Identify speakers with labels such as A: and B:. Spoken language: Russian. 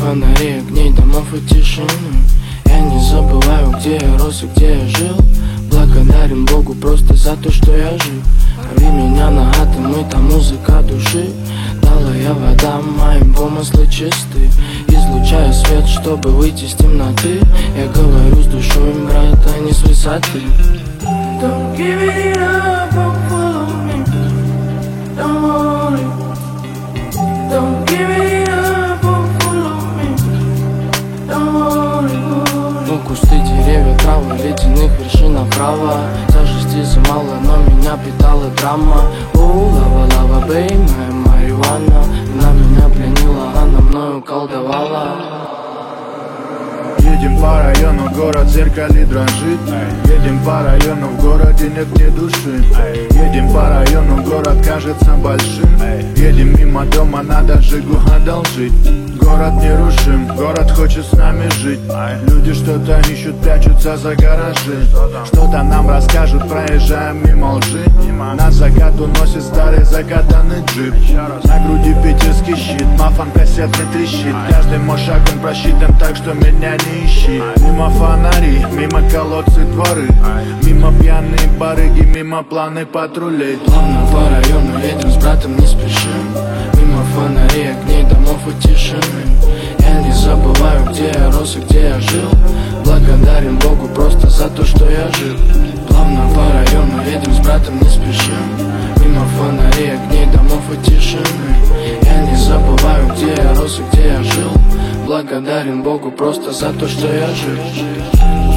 A: фонарей, огней, домов и тишины. Я не забываю, где я рос и где я жил. Благодарен Богу просто за то, что я жив. Рви меня на атомы, там музыка души. Дала я водам, моим помыслы чисты. Излучаю свет, чтобы выйти с темноты. Я говорю с душой, брат, а не с высоты. Don't give it up, don't follow me. Don't worry. Don't give it up, don't follow me. Don't worry. Ну, кусты, деревья, травы, ледяных вершин направо. Тяжести замало, но меня питала драма. Лава, лава, бей, моя марихуана. Она меня пленила, она мною колдовала.
B: Едем по району, город в зеркале дрожит. Едем по району, в городе нет ни души. Едем по району, город кажется большим. Едем мимо дома, надо Жигу одолжить. Город нерушим, город хочет с нами жить. Люди что-то ищут, прячутся за гаражи. Что-то нам расскажут, проезжаем мимо лжи. Нас закат уносит старый закатанный джип. На груди питерский щит, мафан кассетный трещит. Каждый мой шаг он просчитан так, что меня не ищи. Мимо фонари, мимо колодцы дворы. Мимо пьяные барыги, мимо планы патрулей.
A: Плавно по району едем с братом, не спешим. Мимо фонарей, огней, домов и тишины. Я не забываю, где я рос и где я жил. Благодарен Богу просто за то, что я жив. Плавно по району едем с братом, не спешим. Мимо фонарей, огней, домов и тишины. Я не забываю, где я рос и где я жил. Благодарен Богу просто за то, что я жив.